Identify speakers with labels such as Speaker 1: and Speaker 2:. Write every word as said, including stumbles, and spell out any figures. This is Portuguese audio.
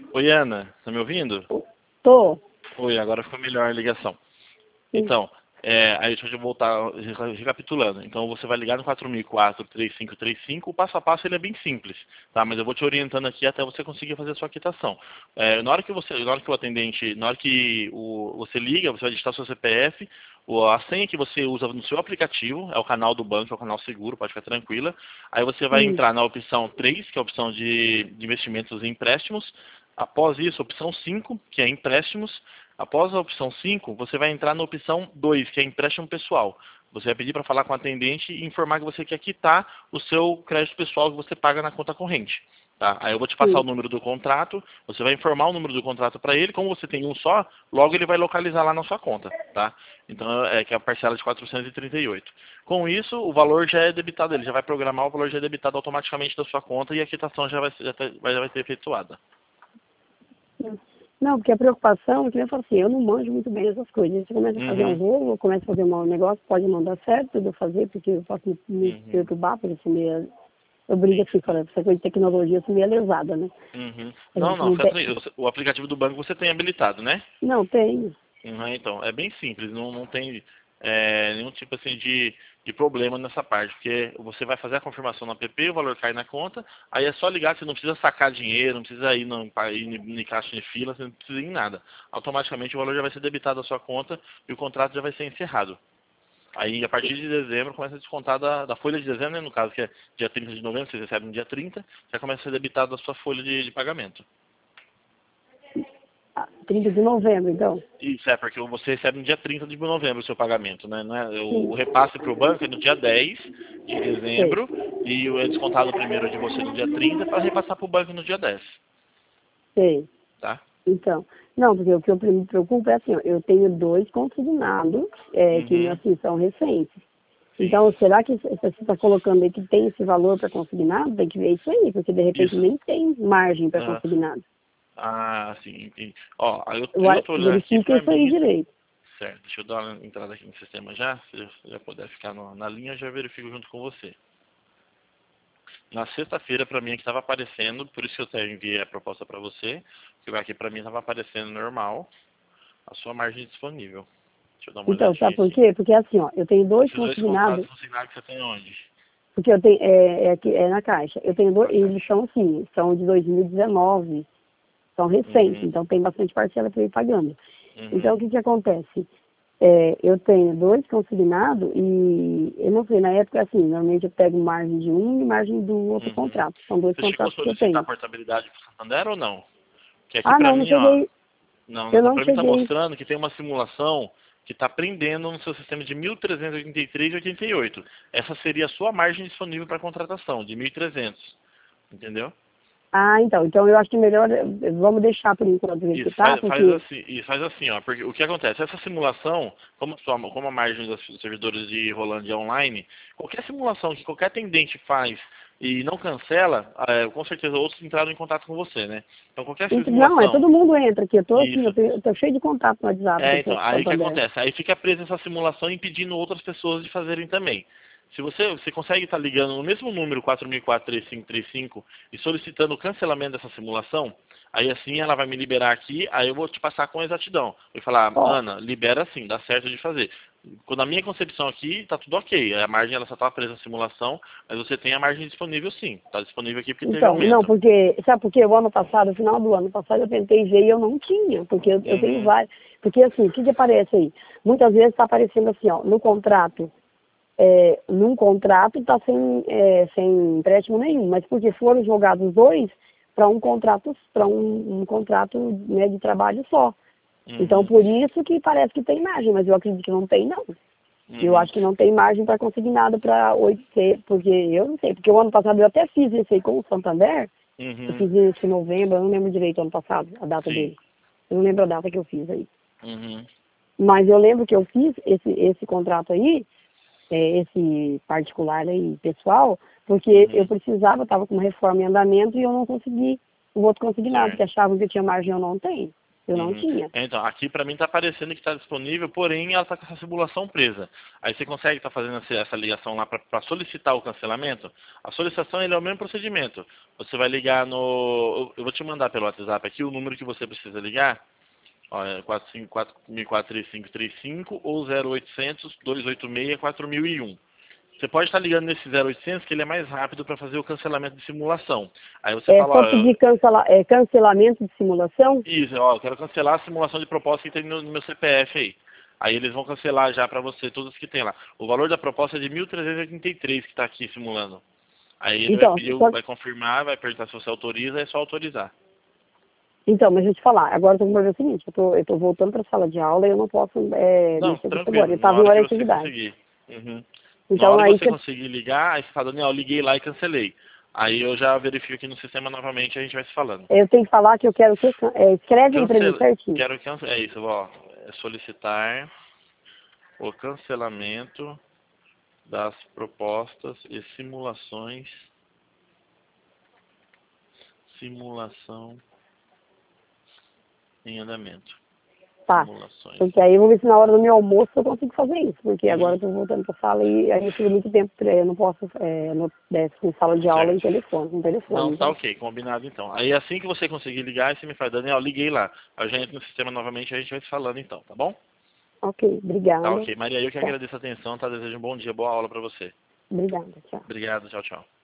Speaker 1: Oi, Ana, tá me ouvindo?
Speaker 2: Tô.
Speaker 1: Oi, agora ficou melhor a ligação.
Speaker 2: Sim.
Speaker 1: Então, é, aí deixa eu voltar reca- recapitulando. Então você vai ligar no quatro mil e quatro, três cinco três cinco, o passo a passo ele é bem simples, tá? Mas eu vou te orientando aqui até você conseguir fazer a sua quitação. É, na hora que você, na hora que o atendente, na hora que o, você liga, você vai digitar o seu C P F, o- a senha que você usa no seu aplicativo, é o canal do banco, é o canal seguro, pode ficar tranquila. Aí você vai
Speaker 2: Hum.
Speaker 1: entrar na opção três, que é a opção de, de investimentos e empréstimos. Após isso, opção cinco, que é empréstimos. Após a opção cinco, você vai entrar na opção dois, que é empréstimo pessoal. Você vai pedir para falar com o atendente e informar que você quer quitar o seu crédito pessoal que você paga na conta corrente. Tá? Aí eu vou te passar o
Speaker 2: Sim.
Speaker 1: número do contrato, você vai informar o número do contrato para ele, como você tem um só, logo ele vai localizar lá na sua conta. Tá? Então é que é a parcela de quatrocentos e trinta e oito. Com isso, o valor já é debitado, ele já vai programar, o valor já é debitado automaticamente da sua conta e a quitação já vai, ser- já tá- vai, vai ser efetuada.
Speaker 2: Não, porque a preocupação é que eu falo assim, eu não manjo muito bem essas coisas. Você começa a fazer um
Speaker 1: Uhum,
Speaker 2: rolo, começa a fazer um negócio, pode não dar certo de eu fazer, porque eu posso me, me
Speaker 1: uhum.
Speaker 2: perturbar, porque eu sou meio, eu brigo assim, falando, essa coisa de tecnologia, eu sou meio lesada, né?
Speaker 1: Uhum.
Speaker 2: A
Speaker 1: Não,
Speaker 2: gente
Speaker 1: não,
Speaker 2: não
Speaker 1: fica
Speaker 2: tem.
Speaker 1: tranquilo. O aplicativo do banco você tem habilitado, né?
Speaker 2: Não, tenho.
Speaker 1: Uhum, então, é bem simples, não, não tem é, nenhum tipo assim de, de problema nessa parte, porque você vai fazer a confirmação no app, o valor cai na conta, aí é só ligar, você não precisa sacar dinheiro, não precisa ir no, ir em caixa de fila, você não precisa ir em nada. Automaticamente o valor já vai ser debitado da sua conta e o contrato já vai ser encerrado. Aí, a partir de dezembro, começa a descontar da, da folha de dezembro, né, no caso que é dia trinta de novembro, você recebe no dia trinta, já começa a ser debitado da sua folha de, de pagamento.
Speaker 2: Ah, trinta de novembro, então.
Speaker 1: Isso, é, porque você recebe no dia trinta de novembro o seu pagamento, né? Não é- o
Speaker 2: Sim,
Speaker 1: repasse para o banco é no dia dez de
Speaker 2: sei,
Speaker 1: dezembro e é descontado primeiro de você no dia trinta para repassar para o banco no dia dez,
Speaker 2: sei.
Speaker 1: tá?
Speaker 2: Então, não, porque o que eu me preocupo é assim, ó, eu tenho dois consignados, é, que
Speaker 1: Uhum,
Speaker 2: assim, são recentes.
Speaker 1: sim,
Speaker 2: Então, será que você está colocando aí que tem esse valor para consignado? Tem que ver isso aí, porque de repente
Speaker 1: isso.
Speaker 2: nem tem margem para
Speaker 1: Aham.
Speaker 2: consignado.
Speaker 1: Ah, sim, entendi. Ó, aí eu, eu
Speaker 2: Vai-
Speaker 1: tô olhando aqui
Speaker 2: Verifica
Speaker 1: para
Speaker 2: isso aí
Speaker 1: mim,
Speaker 2: direito.
Speaker 1: certo, deixa eu dar uma entrada aqui no sistema já, se eu já puder ficar no- na linha, eu já verifico junto com você. Na sexta-feira, para mim, aqui estava aparecendo, por isso que eu até enviei a proposta para você, que aqui para mim estava aparecendo normal a sua margem disponível. Deixa eu dar uma
Speaker 2: Então,
Speaker 1: olhadinha
Speaker 2: sabe por
Speaker 1: aqui.
Speaker 2: quê? Porque assim, ó, eu tenho dois
Speaker 1: Esses dois
Speaker 2: consignados,
Speaker 1: contratos consignados que você tem onde?
Speaker 2: porque eu tenho, é, é, aqui- é na caixa. Eu tenho dois,
Speaker 1: Na
Speaker 2: eles
Speaker 1: caixa.
Speaker 2: são assim, são de dois mil e dezenove, são recentes,
Speaker 1: Uhum,
Speaker 2: então tem bastante parcela para ir pagando. Então,
Speaker 1: uhum,
Speaker 2: o que que acontece? É, eu tenho dois consignados e eu não sei, na época assim, normalmente eu pego margem de um e margem do outro
Speaker 1: uhum.
Speaker 2: contrato. São dois
Speaker 1: Você chegou a
Speaker 2: contratos que eu
Speaker 1: solicitar
Speaker 2: tenho.
Speaker 1: a portabilidade para o Santander ou não? Que aqui
Speaker 2: Ah,
Speaker 1: para
Speaker 2: não, não
Speaker 1: mim, ó,
Speaker 2: cheguei,
Speaker 1: não,
Speaker 2: eu
Speaker 1: não
Speaker 2: não
Speaker 1: para mim está
Speaker 2: cheguei.
Speaker 1: mostrando que tem uma simulação que está prendendo no seu sistema de mil trezentos e oitenta e três vírgula oitenta e oito. Essa seria a sua margem disponível para contratação, de mil e trezentos. Entendeu?
Speaker 2: Ah, então, então eu acho que melhor, eh, vamos deixar por enquanto do jeito que
Speaker 1: Isso,
Speaker 2: tá,
Speaker 1: faz, faz
Speaker 2: porque,
Speaker 1: assim, isso, faz assim, ó, porque o que acontece? Essa simulação, como, a sua- como a margem dos servidores de Rolândia é online, qualquer simulação que qualquer atendente faz e não cancela, é, com certeza outros entraram em contato com você, né? Então qualquer
Speaker 2: ent- não, é
Speaker 1: simulação,
Speaker 2: todo mundo entra aqui, eu tô assim, eu,
Speaker 1: isso.
Speaker 2: tenho, eu tô cheio de contato no WhatsApp
Speaker 1: É,
Speaker 2: do
Speaker 1: então,
Speaker 2: povo do
Speaker 1: aí o que
Speaker 2: Santander.
Speaker 1: acontece? Aí fica presa essa simulação impedindo outras pessoas de fazerem também. Se você, você consegue estar ligando no mesmo número quatro mil e quatro, três cinco três cinco e solicitando o cancelamento dessa simulação, aí assim ela vai me liberar aqui, aí eu vou te passar com exatidão. Eu vou falar,
Speaker 2: Ó,
Speaker 1: Ana, libera sim, dá certo de fazer. Quando a minha concepção aqui, tá tudo ok. A margem ela só está presa na simulação, mas você tem a margem disponível sim. Está disponível aqui porque teve
Speaker 2: então, não,
Speaker 1: aumento.
Speaker 2: porque, sabe por quê? O ano passado, no final do ano passado, eu tentei ver e eu não tinha, porque eu, eu tenho
Speaker 1: Uhum,
Speaker 2: vários, porque assim, o que que aparece aí? Muitas vezes está aparecendo assim, ó, no contrato, é, num contrato está sem, é, sem empréstimo nenhum, mas porque foram jogados dois para um contrato, para um, um contrato, né, de trabalho só. Então,
Speaker 1: uhum,
Speaker 2: por isso que parece que tem margem, mas eu acredito que não tem, não. Eu
Speaker 1: uhum,
Speaker 2: acho que não tem margem para consignado para oito C, porque eu não sei, porque o ano passado eu até fiz isso aí com o Santander, eu
Speaker 1: uhum,
Speaker 2: fiz isso em novembro, eu não lembro direito ano passado, a data
Speaker 1: sim.
Speaker 2: dele. Eu não lembro a data que eu fiz aí.
Speaker 1: Uhum,
Speaker 2: Mas eu lembro que eu fiz esse, esse contrato aí, é, esse particular aí, pessoal, porque eu
Speaker 1: uhum,
Speaker 2: precisava, estava com uma reforma em andamento e eu não consegui o outro consignado, que
Speaker 1: certo.
Speaker 2: achavam que eu tinha margem, eu não tenho. Eu não
Speaker 1: Uhum.
Speaker 2: tinha.
Speaker 1: Então, aqui para mim está aparecendo que está disponível, porém ela está com essa simulação presa. Aí você consegue estar tá fazendo essa, essa ligação lá para solicitar o cancelamento? A solicitação ele é o mesmo procedimento. Você vai ligar no... Eu vou te mandar pelo WhatsApp aqui o número que você precisa ligar. Ó, é quatro cinco quatro, quatro três cinco três cinco ou zero oitocentos, dois oito seis, quatro mil e um. Você pode estar ligando nesse zero oitocentos que ele é mais rápido para fazer o cancelamento de simulação. Aí você
Speaker 2: É
Speaker 1: fala,
Speaker 2: só
Speaker 1: ó, eu-
Speaker 2: pedir cancela, é, cancelamento de simulação?
Speaker 1: isso, ó, eu quero cancelar a simulação de proposta que tem no, no meu C P F aí. Aí eles vão cancelar já para você todos que tem lá. O valor da proposta é de mil trezentos e oitenta e três que está aqui simulando. Aí ele vai
Speaker 2: Então,
Speaker 1: pedir, o-
Speaker 2: só,
Speaker 1: vai confirmar, vai perguntar se você autoriza, é só autorizar.
Speaker 2: então, mas deixa eu te falar, agora eu tô com o problema seguinte, eu tô, eu tô voltando para a sala de aula e eu não posso é,
Speaker 1: Não,
Speaker 2: mexer com isso agora.
Speaker 1: tranquilo,
Speaker 2: Eu
Speaker 1: na
Speaker 2: estava em
Speaker 1: hora que
Speaker 2: hora de
Speaker 1: você
Speaker 2: atividade.
Speaker 1: conseguir. Uhum. Na
Speaker 2: Então
Speaker 1: hora que
Speaker 2: aí
Speaker 1: você
Speaker 2: você
Speaker 1: conseguir ligar, aí você fala, Daniel, eu liguei lá e cancelei. Aí eu já verifico aqui no sistema novamente e a gente vai se falando.
Speaker 2: eu tenho que falar que eu quero que é, escreve aí para mim
Speaker 1: Cancela,
Speaker 2: certinho.
Speaker 1: quero cancelar, é isso, ó, é solicitar o cancelamento das propostas e simulações, simulação em andamento,
Speaker 2: Tá.
Speaker 1: simulações.
Speaker 2: Porque aí eu vou ver se na hora do meu almoço eu consigo fazer isso, porque agora
Speaker 1: Uhum.
Speaker 2: eu tô voltando para a sala e aí eu fico muito tempo, eu não posso, é, no, é, em sala de aula em
Speaker 1: Certo.
Speaker 2: telefone, em telefone,
Speaker 1: Não, tá
Speaker 2: então.
Speaker 1: ok, combinado então. Aí assim que você conseguir ligar, você me fala, Daniel, liguei lá. Aí eu já entro no sistema novamente e a gente vai se falando então, tá bom?
Speaker 2: Ok,
Speaker 1: Tá
Speaker 2: obrigada.
Speaker 1: ok. Maria, eu que
Speaker 2: Tchau.
Speaker 1: agradeço a atenção, tá? Desejo um bom dia, boa aula pra você.
Speaker 2: Obrigada, tchau.
Speaker 1: Obrigado, tchau, tchau.